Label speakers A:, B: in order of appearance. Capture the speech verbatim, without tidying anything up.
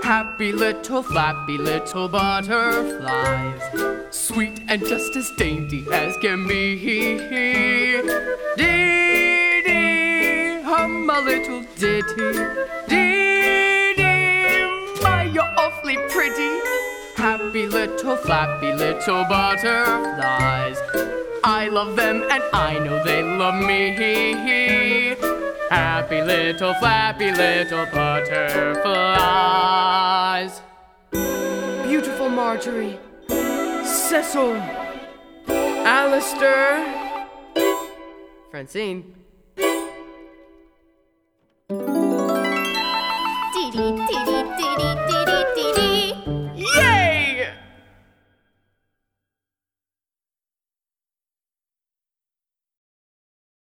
A: Happy little flappy little butterflies, sweet and just as dainty as can be. Dee dee, hum a little ditty. Dee dee, my, you're awfully pretty. Happy little flappy little butterflies, I love them and I know they love me. Happy little flappy little butterflies. Beautiful Marjorie, Cecil, Alistair, Francine.
B: Dee dee dee dee.